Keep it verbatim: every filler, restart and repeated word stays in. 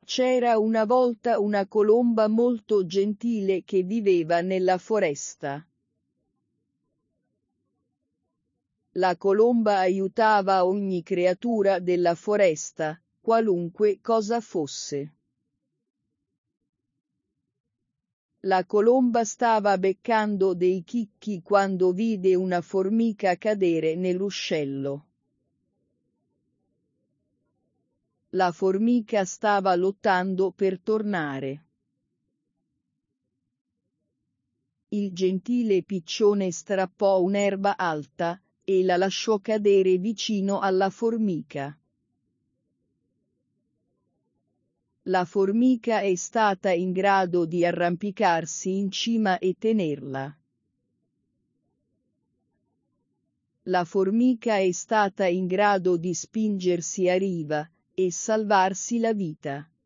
C'era una volta una colomba molto gentile che viveva nella foresta. La colomba aiutava ogni creatura della foresta, qualunque cosa fosse. La colomba stava beccando dei chicchi quando vide una formica cadere nel ruscello. La formica stava lottando per tornare. Il gentile piccione strappò un'erba alta e la lasciò cadere vicino alla formica. La formica è stata in grado di arrampicarsi in cima e tenerla. La formica è stata in grado di spingersi a riva e salvarsi la vita.